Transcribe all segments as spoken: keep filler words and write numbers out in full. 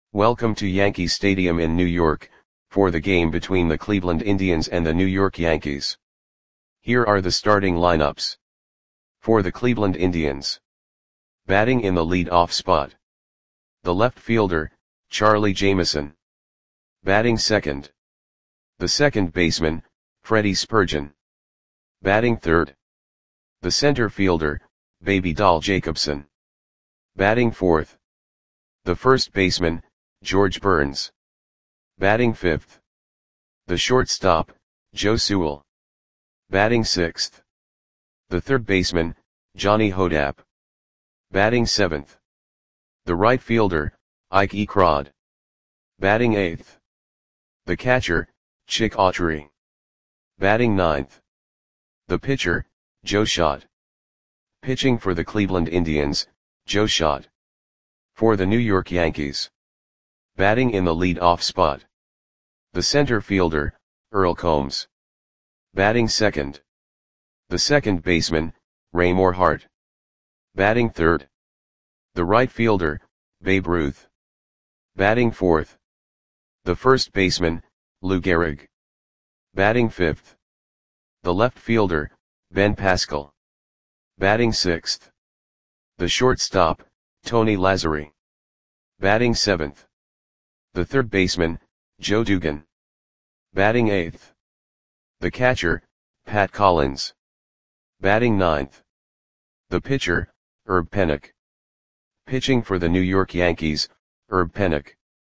Welcome to Yankee Stadium in New York, for the game between the Cleveland Indians and the New York Yankees. Here are the starting lineups. For the Cleveland Indians. Batting in the lead-off spot. The left fielder, Charlie Jameson. Batting second. The second baseman, Freddie Spurgeon. Batting third. The center fielder, Baby Doll Jacobson. Batting fourth. The first baseman, George Burns. Batting fifth. The shortstop, Joe Sewell. Batting sixth. The third baseman, Johnny Hodapp. Batting seventh. The right fielder, Ike Ecrod. Batting eighth. The catcher, Chick Autry. Batting ninth. The pitcher, Joe Schott. Pitching for the Cleveland Indians, Joe Schott. For the New York Yankees. Batting in the lead-off spot. The center fielder, Earl Combs. Batting second. The second baseman, Ray Morehart. Batting third. The right fielder, Babe Ruth. Batting fourth. The first baseman, Lou Gehrig. Batting fifth. The left fielder, Ben Pascal. Batting sixth. The shortstop, Tony Lazzeri. Batting seventh. The third baseman, Joe Dugan. Batting eighth. The catcher, Pat Collins. Batting ninth. The pitcher, Herb Pennock. Pitching for the New York Yankees, Herb Pennock.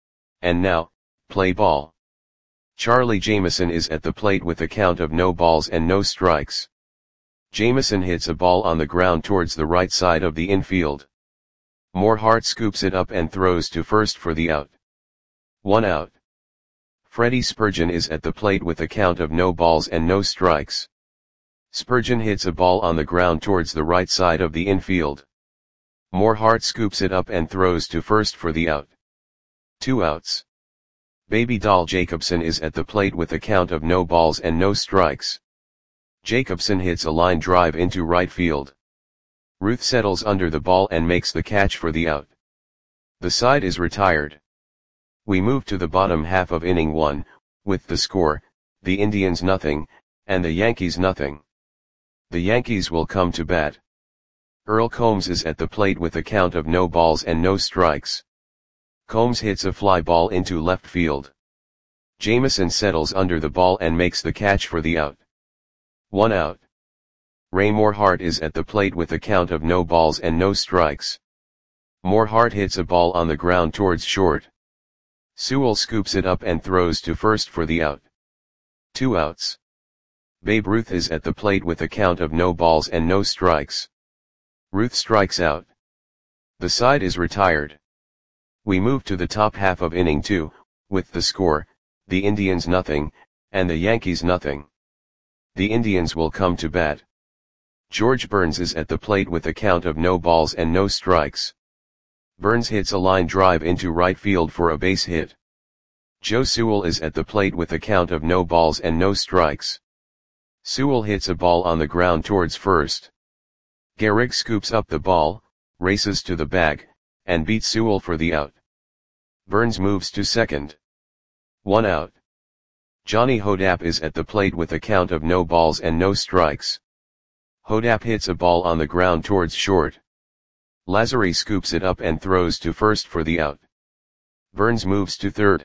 And now, play ball. Charlie Jameson is at the plate with a count of no balls and no strikes. Jameson hits a ball on the ground towards the right side of the infield. Morehart scoops it up and throws to first for the out. One out. Freddie Spurgeon is at the plate with a count of no balls and no strikes. Spurgeon hits a ball on the ground towards the right side of the infield. Morehart scoops it up and throws to first for the out. Two outs. Baby Doll Jacobson is at the plate with a count of no balls and no strikes. Jacobson hits a line drive into right field. Ruth settles under the ball and makes the catch for the out. The side is retired. We move to the bottom half of inning one, with the score, the Indians nothing, and the Yankees nothing. The Yankees will come to bat. Earl Combs is at the plate with a count of no balls and no strikes. Combs hits a fly ball into left field. Jameson settles under the ball and makes the catch for the out. One out. Ray Morehart is at the plate with a count of no balls and no strikes. Morehart hits a ball on the ground towards short. Sewell scoops it up and throws to first for the out. Two outs. Babe Ruth is at the plate with a count of no balls and no strikes. Ruth strikes out. The side is retired. We move to the top half of inning two, with the score, the Indians nothing, and the Yankees nothing. The Indians will come to bat. George Burns is at the plate with a count of no balls and no strikes. Burns hits a line drive into right field for a base hit. Joe Sewell is at the plate with a count of no balls and no strikes. Sewell hits a ball on the ground towards first. Gehrig scoops up the ball, races to the bag, and beats Sewell for the out. Burns moves to second. One out. Johnny Hodapp is at the plate with a count of no balls and no strikes. Hodapp hits a ball on the ground towards short. Lazzeri scoops it up and throws to first for the out. Burns moves to third.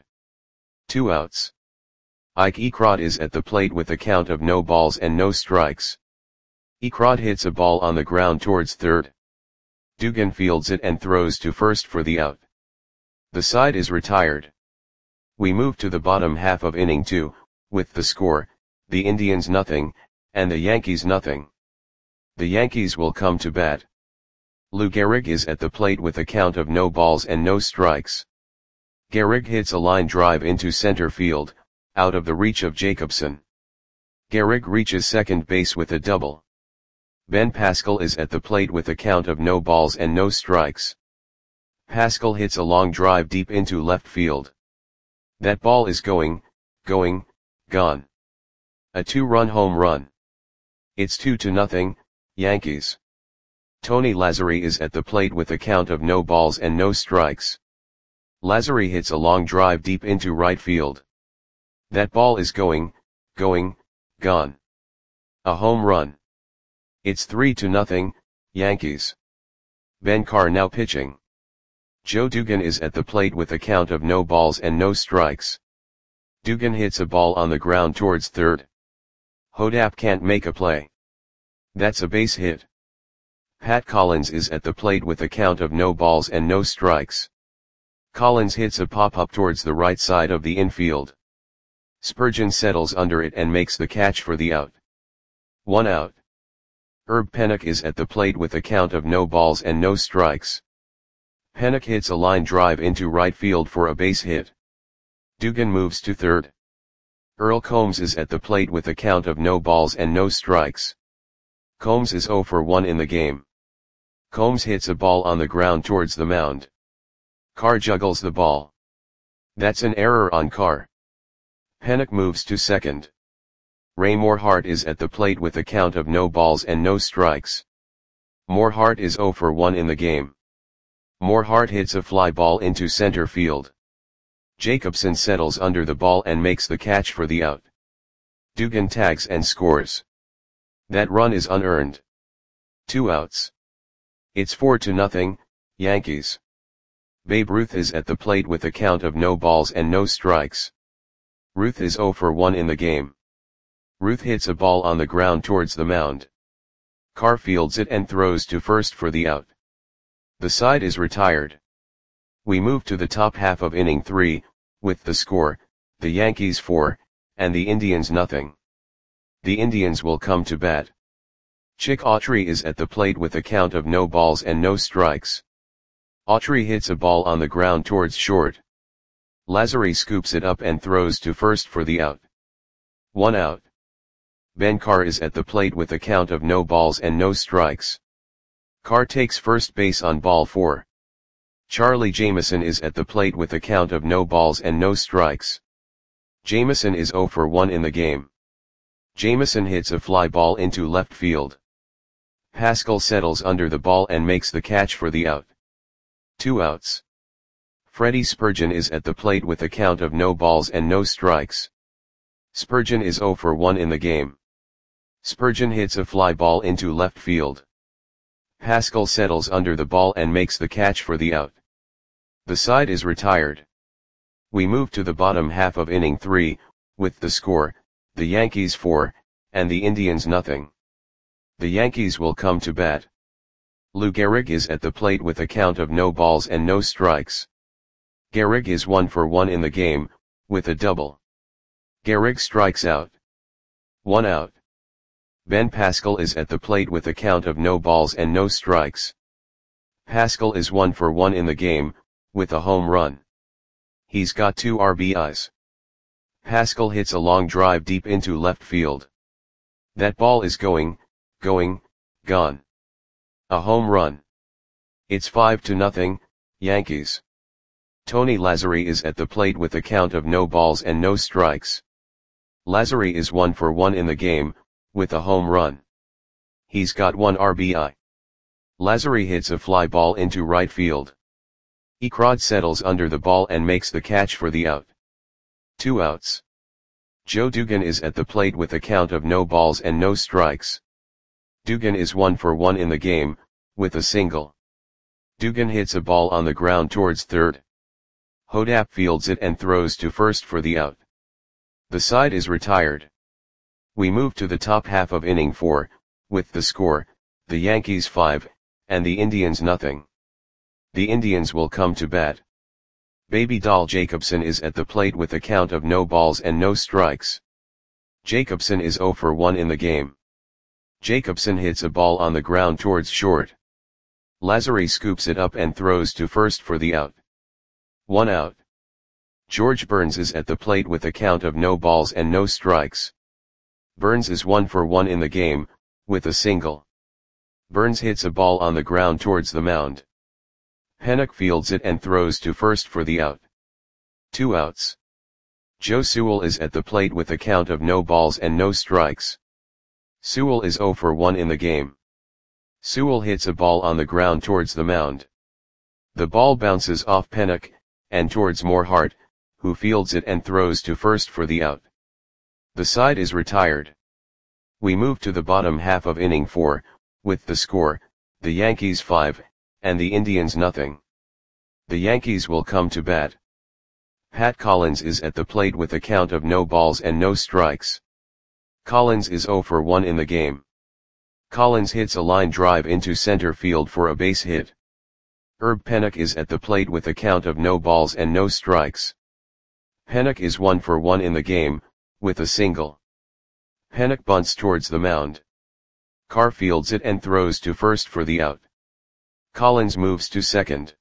Two outs. Ike Ecrod is at the plate with a count of no balls and no strikes. Ecrod hits a ball on the ground towards third. Dugan fields it and throws to first for the out. The side is retired. We move to the bottom half of inning two, with the score, the Indians nothing, and the Yankees nothing. The Yankees will come to bat. Lou Gehrig is at the plate with a count of no balls and no strikes. Gehrig hits a line drive into center field, out of the reach of Jacobson. Gehrig reaches second base with a double. Ben Pascal is at the plate with a count of no balls and no strikes. Pascal hits a long drive deep into left field. That ball is going, going, gone. A two-run home run. It's two to nothing, Yankees. Tony Lazzeri is at the plate with a count of no balls and no strikes. Lazary hits a long drive deep into right field. That ball is going, going, gone. A home run. It's three to nothing, Yankees. Ben Carr now pitching. Joe Dugan is at the plate with a count of no balls and no strikes. Dugan hits a ball on the ground towards third. Hodap can't make a play. That's a base hit. Pat Collins is at the plate with a count of no balls and no strikes. Collins hits a pop-up towards the right side of the infield. Spurgeon settles under it and makes the catch for the out. One out. Herb Pennock is at the plate with a count of no balls and no strikes. Pennock hits a line drive into right field for a base hit. Dugan moves to third. Earl Combs is at the plate with a count of no balls and no strikes. Combs is oh for one in the game. Combs hits a ball on the ground towards the mound. Carr juggles the ball. That's an error on Carr. Pennock moves to second. Ray Morehart is at the plate with a count of no balls and no strikes. Morehart is oh for one in the game. Morehart hits a fly ball into center field. Jacobson settles under the ball and makes the catch for the out. Dugan tags and scores. That run is unearned. Two outs. It's four to nothing, Yankees. Babe Ruth is at the plate with a count of no balls and no strikes. Ruth is oh for one in the game. Ruth hits a ball on the ground towards the mound. Carr fields it and throws to first for the out. The side is retired. We move to the top half of inning three, with the score, the Yankees four, and the Indians nothing. The Indians will come to bat. Chick Autry is at the plate with a count of no balls and no strikes. Autry hits a ball on the ground towards short. Lazary scoops it up and throws to first for the out. One out. Ben Carr is at the plate with a count of no balls and no strikes. Carr takes first base on ball four. Charlie Jameson is at the plate with a count of no balls and no strikes. Jameson is oh for one in the game. Jameson hits a fly ball into left field. Pascal settles under the ball and makes the catch for the out. Two outs. Freddie Spurgeon is at the plate with a count of no balls and no strikes. Spurgeon is oh for one in the game. Spurgeon hits a fly ball into left field. Pascal settles under the ball and makes the catch for the out. The side is retired. We move to the bottom half of inning three, with the score, the Yankees four, and the Indians nothing. The Yankees will come to bat. Lou Gehrig is at the plate with a count of no balls and no strikes. Gehrig is one for one in the game, with a double. Gehrig strikes out. One out. Ben Pascal is at the plate with a count of no balls and no strikes. Pascal is one for one in the game, with a home run. He's got two R B Is. Pascal hits a long drive deep into left field. That ball is going, going, gone. A home run. It's five to nothing, Yankees. Tony Lazary is at the plate with a count of no balls and no strikes. Lazary is one for one in the game, with a home run. He's got one R B I. Lazary hits a fly ball into right field. Ekrod settles under the ball and makes the catch for the out. Two outs. Joe Dugan is at the plate with a count of no balls and no strikes. Dugan is one for one in the game, with a single. Dugan hits a ball on the ground towards third. Hodap fields it and throws to first for the out. The side is retired. We move to the top half of inning four, with the score, the Yankees five, and the Indians nothing. The Indians will come to bat. Baby Doll Jacobson is at the plate with a count of no balls and no strikes. Jacobson is oh for one in the game. Jacobson hits a ball on the ground towards short. Lazary scoops it up and throws to first for the out. One out. George Burns is at the plate with a count of no balls and no strikes. Burns is one for one in the game, with a single. Burns hits a ball on the ground towards the mound. Pennock fields it and throws to first for the out. Two outs. Joe Sewell is at the plate with a count of no balls and no strikes. Sewell is oh for one in the game. Sewell hits a ball on the ground towards the mound. The ball bounces off Pennock, and towards Morehart, who fields it and throws to first for the out. The side is retired. We move to the bottom half of inning four, with the score, the Yankees five, and the Indians nothing. The Yankees will come to bat. Pat Collins is at the plate with a count of no balls and no strikes. Collins is oh for one in the game. Collins hits a line drive into center field for a base hit. Herb Pennock is at the plate with a count of no balls and no strikes. Pennock is one for one in the game, with a single. Pennock bunts towards the mound. Carr fields it and throws to first for the out. Collins moves to second.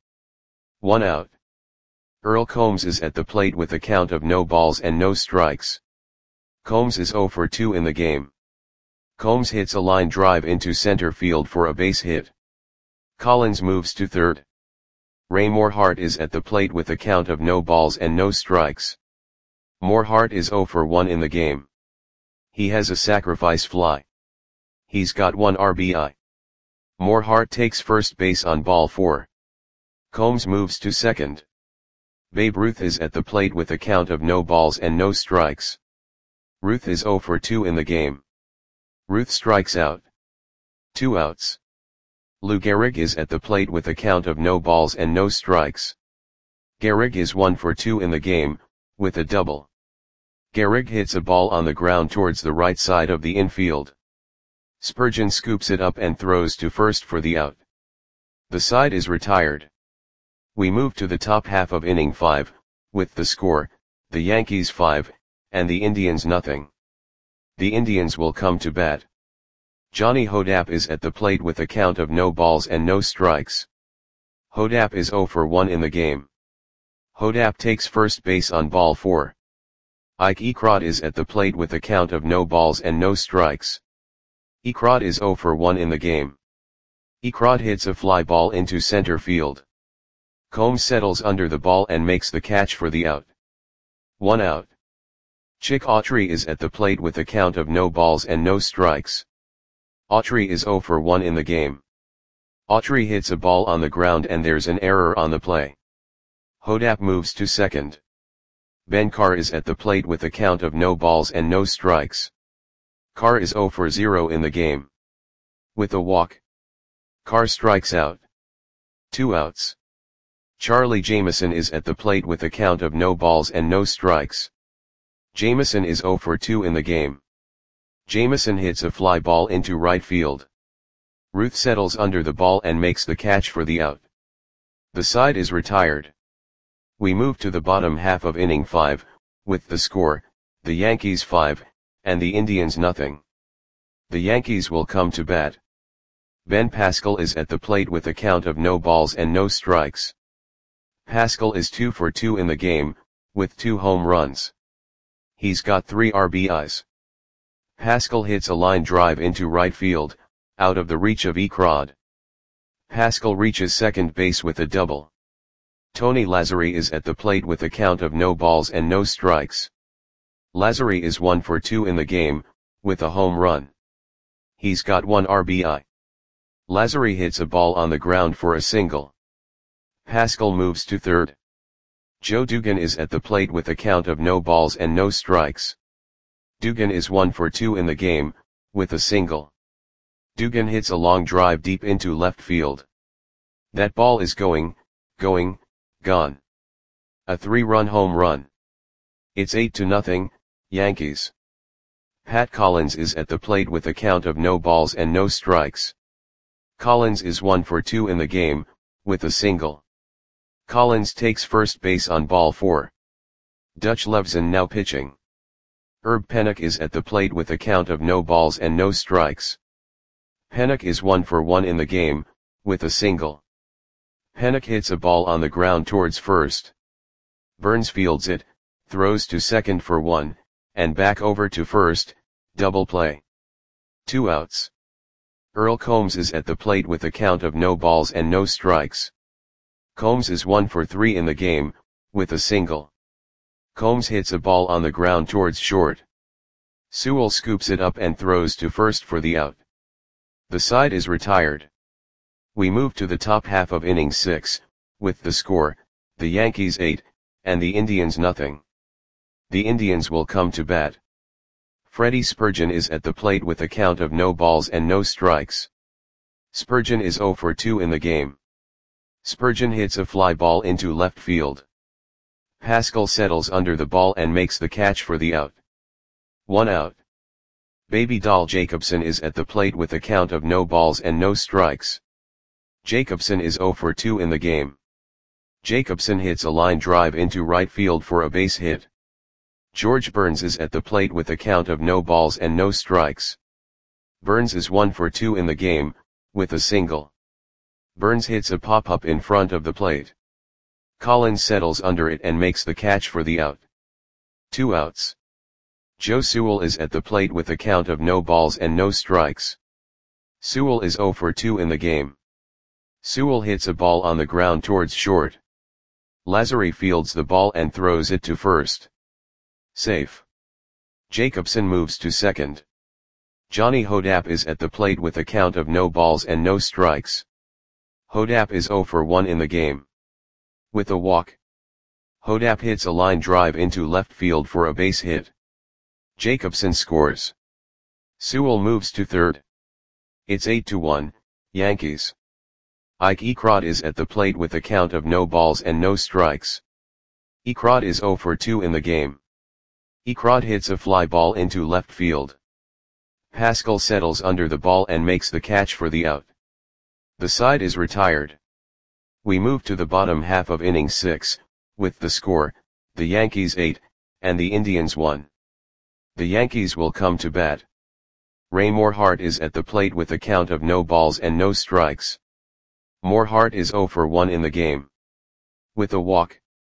One out. Earl Combs is at the plate with a count of no balls and no strikes. Combs is oh for two in the game. Combs hits a line drive into center field for a base hit. Collins moves to third. Ray Morehart is at the plate with a count of no balls and no strikes. Morehart is oh for one in the game. He has a sacrifice fly. He's got one R B I. Morehart takes first base on ball four. Combs moves to second. Babe Ruth is at the plate with a count of no balls and no strikes. Ruth is oh for two in the game. Ruth strikes out. Two outs. Lou Gehrig is at the plate with a count of no balls and no strikes. Gehrig is one for two in the game, with a double. Gehrig hits a ball on the ground towards the right side of the infield. Spurgeon scoops it up and throws to first for the out. The side is retired. We move to the top half of inning five, with the score, the Yankees five, and the Indians nothing. The Indians will come to bat. Johnny Hodapp is at the plate with a count of no balls and no strikes. Hodapp is oh for one in the game. Hodapp takes first base on ball four. Ike Ecrod is at the plate with a count of no balls and no strikes. Ecrod is oh for one in the game. Ecrod hits a fly ball into center field. Combs settles under the ball and makes the catch for the out. One out. Chick Autry is at the plate with a count of no balls and no strikes. Autry is oh for one in the game. Autry hits a ball on the ground and there's an error on the play. Hodapp moves to second. Ben Carr is at the plate with a count of no balls and no strikes. Carr is oh for zero in the game. With a walk. Carr strikes out. Two outs. Charlie Jameson is at the plate with a count of no balls and no strikes. Jameson is oh for two in the game. Jameson hits a fly ball into right field. Ruth settles under the ball and makes the catch for the out. The side is retired. We move to the bottom half of inning five, with the score, the Yankees five, and the Indians nothing. The Yankees will come to bat. Ben Pascal is at the plate with a count of no balls and no strikes. Pascal is two for two in the game, with two home runs. He's got three R B Is. Pascal hits a line drive into right field, out of the reach of Ecrod. Pascal reaches second base with a double. Tony Lazzari is at the plate with a count of no balls and no strikes. Lazzari is one for two in the game, with a home run. He's got one R B I. Lazzari hits a ball on the ground for a single. Pascal moves to third. Joe Dugan is at the plate with a count of no balls and no strikes. Dugan is one for two in the game, with a single. Dugan hits a long drive deep into left field. That ball is going, going, gone. A three-run home run. It's eight to nothing, Yankees. Pat Collins is at the plate with a count of no balls and no strikes. Collins is one for two in the game, with a single. Collins takes first base on ball four. Dutch Levson now pitching. Herb Pennock is at the plate with a count of no balls and no strikes. Pennock is one for one in the game, with a single. Pennock hits a ball on the ground towards first. Burns fields it, throws to second for one, and back over to first, double play. Two outs. Earl Combs is at the plate with a count of no balls and no strikes. Combs is one for three in the game, with a single. Combs hits a ball on the ground towards short. Sewell scoops it up and throws to first for the out. The side is retired. We move to the top half of inning six, with the score, the Yankees eight, and the Indians nothing. The Indians will come to bat. Freddie Spurgeon is at the plate with a count of no balls and no strikes. Spurgeon is oh for two in the game. Spurgeon hits a fly ball into left field. Pascal settles under the ball and makes the catch for the out. One out. Baby Doll Jacobson is at the plate with a count of no balls and no strikes. Jacobson is oh for two in the game. Jacobson hits a line drive into right field for a base hit. George Burns is at the plate with a count of no balls and no strikes. Burns is one for two in the game, with a single. Burns hits a pop-up in front of the plate. Collins settles under it and makes the catch for the out. Two outs. Joe Sewell is at the plate with a count of no balls and no strikes. Sewell is oh for two in the game. Sewell hits a ball on the ground towards short. Lazary fields the ball and throws it to first. Safe. Jacobson moves to second. Johnny Hodapp is at the plate with a count of no balls and no strikes. Hodapp is oh for one in the game. With a walk. Hodapp hits a line drive into left field for a base hit. Jacobson scores. Sewell moves to third. It's eight to one, Yankees. Ike Ecrod is at the plate with a count of no balls and no strikes. Ecrod is oh for two in the game. Ecrod hits a fly ball into left field. Pascal settles under the ball and makes the catch for the out. The side is retired. We move to the bottom half of inning six, with the score, the Yankees eight, and the Indians one. The Yankees will come to bat. Ray Morehart is at the plate with a count of no balls and no strikes. Morehart is oh for one in the game. With a walk.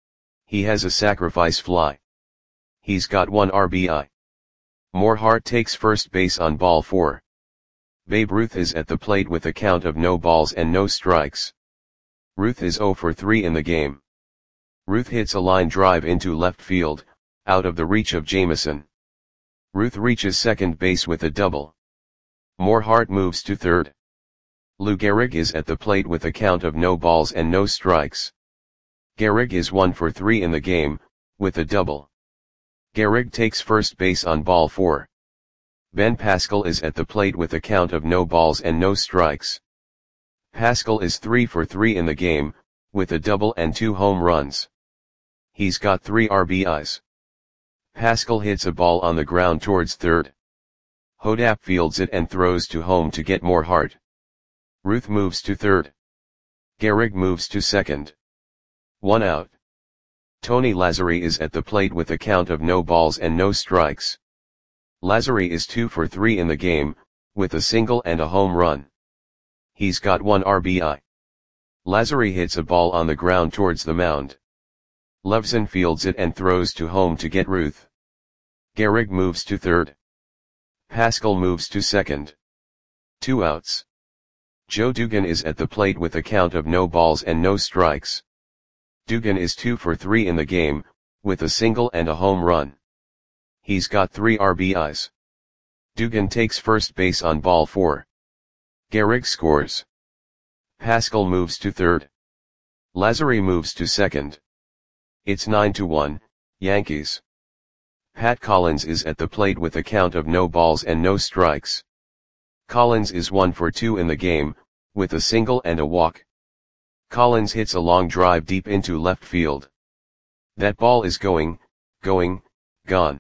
He has a sacrifice fly. He's got one R B I. Morehart takes first base on ball four. Babe Ruth is at the plate with a count of no balls and no strikes. Ruth is oh for three in the game. Ruth hits a line drive into left field, out of the reach of Jameson. Ruth reaches second base with a double. Morehart moves to third. Lou Gehrig is at the plate with a count of no balls and no strikes. Gehrig is one for three in the game, with a double. Gehrig takes first base on ball four. Ben Pascal is at the plate with a count of no balls and no strikes. Pascal is three for three in the game, with a double and two home runs. He's got three R B Is. Pascal hits a ball on the ground towards third. Hodapp fields it and throws to home to get Morehart. Ruth moves to third. Gehrig moves to second. One out. Tony Lazary is at the plate with a count of no balls and no strikes. Lazary is two for three in the game, with a single and a home run. He's got one R B I. Lazary hits a ball on the ground towards the mound. Levson fields it and throws to home to get Ruth. Gehrig moves to third. Pascal moves to second. Two outs. Joe Dugan is at the plate with a count of no balls and no strikes. Dugan is two for three in the game, with a single and a home run. He's got three R B Is. Dugan takes first base on ball four. Gehrig scores. Pascal moves to third. Lazary moves to second. It's nine to one, Yankees. Pat Collins is at the plate with a count of no balls and no strikes. Collins is one for two in the game, with a single and a walk. Collins hits a long drive deep into left field. That ball is going, going, gone.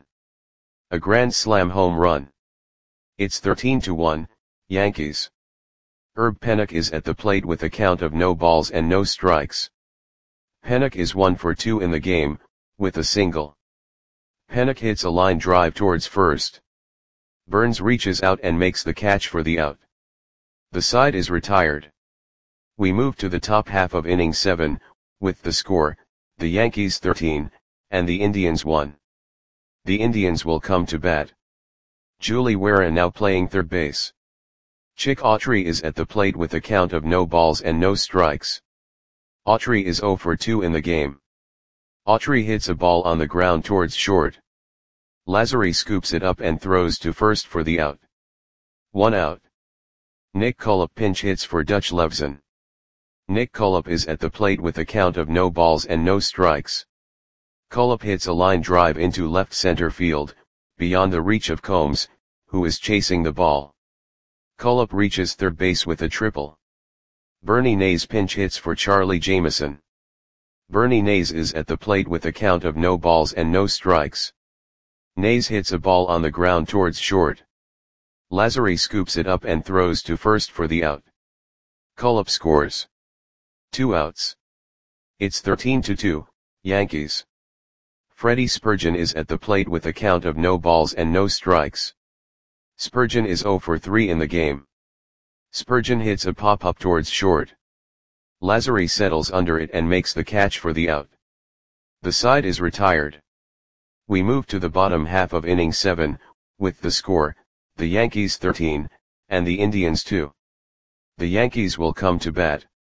A grand slam home run. It's thirteen to one, Yankees. Herb Pennock is at the plate with a count of no balls and no strikes. Pennock is one for two in the game, with a single. Pennock hits a line drive towards first. Burns reaches out and makes the catch for the out. The side is retired. We move to the top half of inning seven, with the score, the Yankees thirteen, and the Indians one. The Indians will come to bat. Julie Wera now playing third base. Chick Autry is at the plate with a count of no balls and no strikes. Autry is oh for two in the game. Autry hits a ball on the ground towards short. Lazary scoops it up and throws to first for the out. One out. Nick Cullip pinch hits for Dutch Levson. Nick Cullip is at the plate with a count of no balls and no strikes. Cullip hits a line drive into left center field, beyond the reach of Combs, who is chasing the ball. Cullip reaches third base with a triple. Bernie Nays pinch hits for Charlie Jameson. Bernie Nays is at the plate with a count of no balls and no strikes. Nays hits a ball on the ground towards short. Lazzari scoops it up and throws to first for the out. Cullip scores. Two outs. It's thirteen to two, Yankees. Freddie Spurgeon is at the plate with a count of no balls and no strikes. Spurgeon is zero for three in the game. Spurgeon hits a pop-up towards short. Lazzari settles under it and makes the catch for the out. The side is retired. We move to the bottom half of inning seven, with the score, the Yankees thirteen, and the Indians two. The Yankees will come to bat.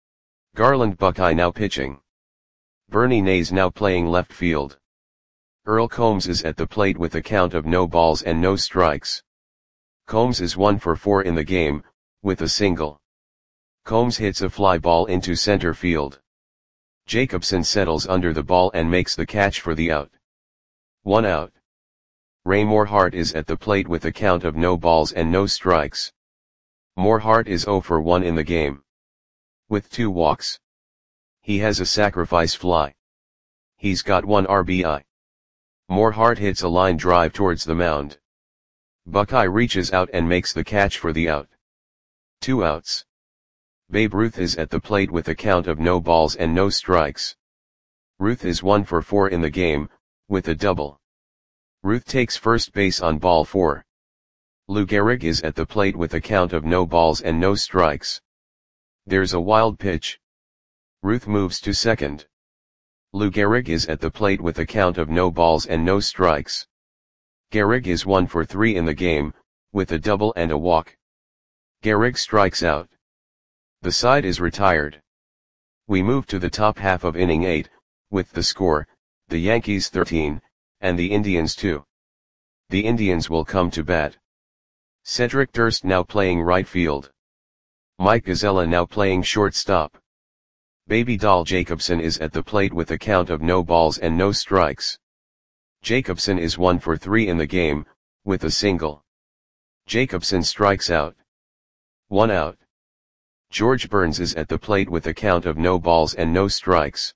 Garland Buckeye now pitching. Bernie Nays now playing left field. Earl Combs is at the plate with a count of no balls and no strikes. Combs is one for four in the game, with a single. Combs hits a fly ball into center field. Jacobson settles under the ball and makes the catch for the out. One out. Ray Morehart is at the plate with a count of no balls and no strikes. Morehart is zero for one in the game, with two walks. He has a sacrifice fly. He's got one R B I. Morehart hits a line drive towards the mound. Buckeye reaches out and makes the catch for the out. Two outs. Babe Ruth is at the plate with a count of no balls and no strikes. Ruth is one for four in the game, with a double. Ruth takes first base on ball four. Lou Gehrig is at the plate with a count of no balls and no strikes. There's a wild pitch. Ruth moves to second. Lou Gehrig is at the plate with a count of no balls and no strikes. Gehrig is one for three in the game, with a double and a walk. Gehrig strikes out. The side is retired. We move to the top half of inning eight, with the score, the Yankees thirteen, and the Indians two. The Indians will come to bat. Cedric Durst now playing right field. Mike Gazzella now playing shortstop. Baby Doll Jacobson is at the plate with a count of no balls and no strikes. Jacobson is one for three in the game, with a single. Jacobson strikes out. One out. George Burns is at the plate with a count of no balls and no strikes.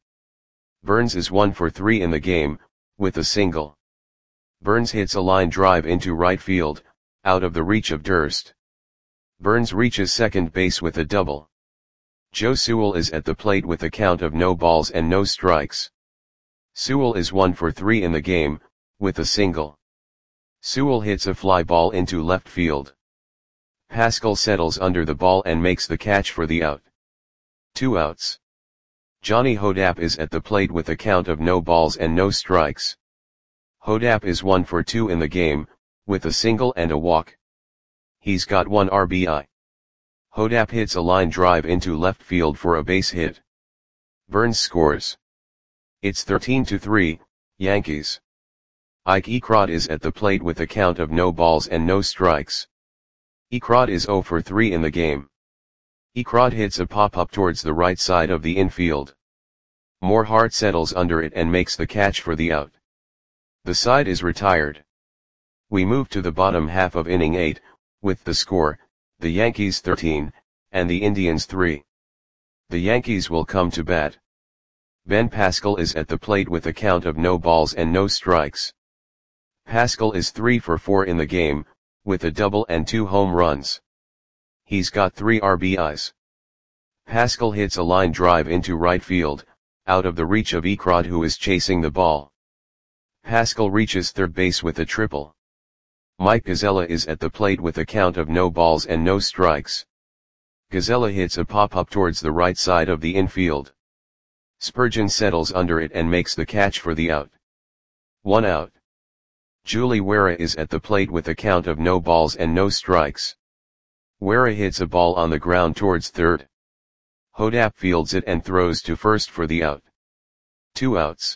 Burns is one for three in the game, with a single. Burns hits a line drive into right field, out of the reach of Durst. Burns reaches second base with a double. Joe Sewell is at the plate with a count of no balls and no strikes. Sewell is one for three in the game, with a single. Sewell hits a fly ball into left field. Pascal settles under the ball and makes the catch for the out. Two outs. Johnny Hodapp is at the plate with a count of no balls and no strikes. Hodapp is one for two in the game, with a single and a walk. He's got one R B I. Hodapp hits a line drive into left field for a base hit. Burns scores. It's thirteen to three, Yankees. Ike Ecrod is at the plate with a count of no balls and no strikes. Ecrod is zero for three in the game. Ecrod hits a pop-up towards the right side of the infield. Morehart settles under it and makes the catch for the out. The side is retired. We move to the bottom half of inning eight, with the score, the Yankees thirteen, and the Indians three. The Yankees will come to bat. Ben Pascal is at the plate with a count of no balls and no strikes. Pascal is three for four in the game, with a double and two home runs. He's got three R B Is. Pascal hits a line drive into right field, out of the reach of Ecrod who is chasing the ball. Pascal reaches third base with a triple. Mike Gazzella is at the plate with a count of no balls and no strikes. Gazzella hits a pop-up towards the right side of the infield. Spurgeon settles under it and makes the catch for the out. One out. Julie Wera is at the plate with a count of no balls and no strikes. Wera hits a ball on the ground towards third. Hodapp fields it and throws to first for the out. Two outs.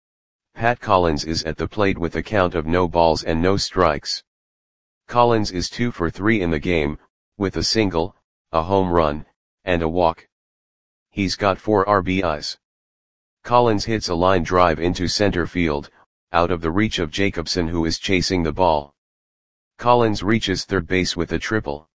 Pat Collins is at the plate with a count of no balls and no strikes. Collins is two for three in the game, with a single, a home run, and a walk. He's got four R B Is. Collins hits a line drive into center field, out of the reach of Jacobson, who is chasing the ball. Collins reaches third base with a triple.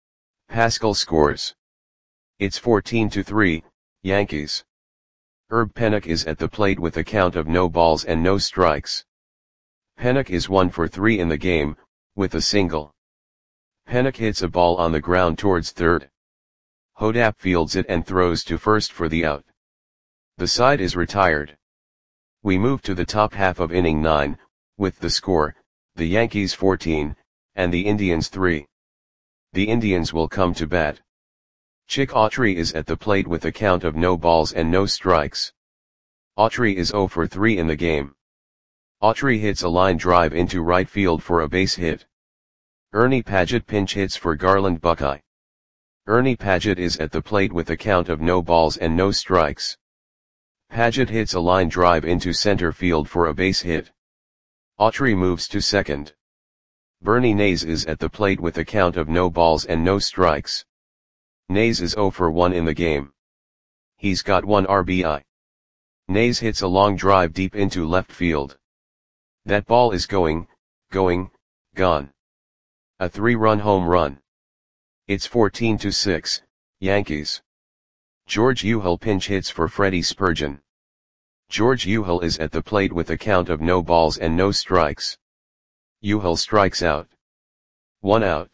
Pascal scores. It's fourteen to three, Yankees. Herb Pennock is at the plate with a count of no balls and no strikes. Pennock is one for three in the game, with a single. Pennock hits a ball on the ground towards third. Hodapp fields it and throws to first for the out. The side is retired. We move to the top half of inning nine, with the score, the Yankees fourteen, and the Indians three. The Indians will come to bat. Chick Autry is at the plate with a count of no balls and no strikes. Autry is zero for three in the game. Autry hits a line drive into right field for a base hit. Ernie Padgett pinch hits for Garland Buckeye. Ernie Padgett is at the plate with a count of no balls and no strikes. Padgett hits a line drive into center field for a base hit. Autry moves to second. Bernie Nays is at the plate with a count of no balls and no strikes. Nays is zero for one in the game. He's got one R B I. Nays hits a long drive deep into left field. That ball is going, going, gone. A three-run home run. It's fourteen to six, Yankees. George Uhill pinch hits for Freddie Spurgeon. George Uhill is at the plate with a count of no balls and no strikes. Uhill strikes out. One out.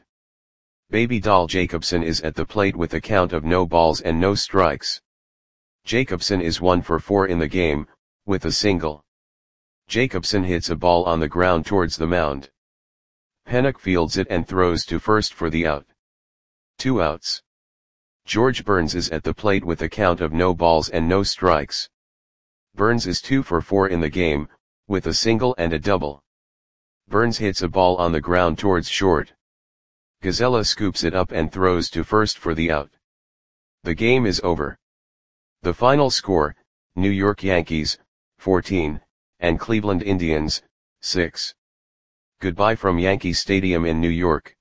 Baby Doll Jacobson is at the plate with a count of no balls and no strikes. Jacobson is one for four in the game, with a single. Jacobson hits a ball on the ground towards the mound. Pennock fields it and throws to first for the out. Two outs. George Burns is at the plate with a count of no balls and no strikes. Burns is two for four in the game, with a single and a double. Burns hits a ball on the ground towards short. Gazella scoops it up and throws to first for the out. The game is over. The final score, New York Yankees, fourteen, and Cleveland Indians, six. Goodbye from Yankee Stadium in New York.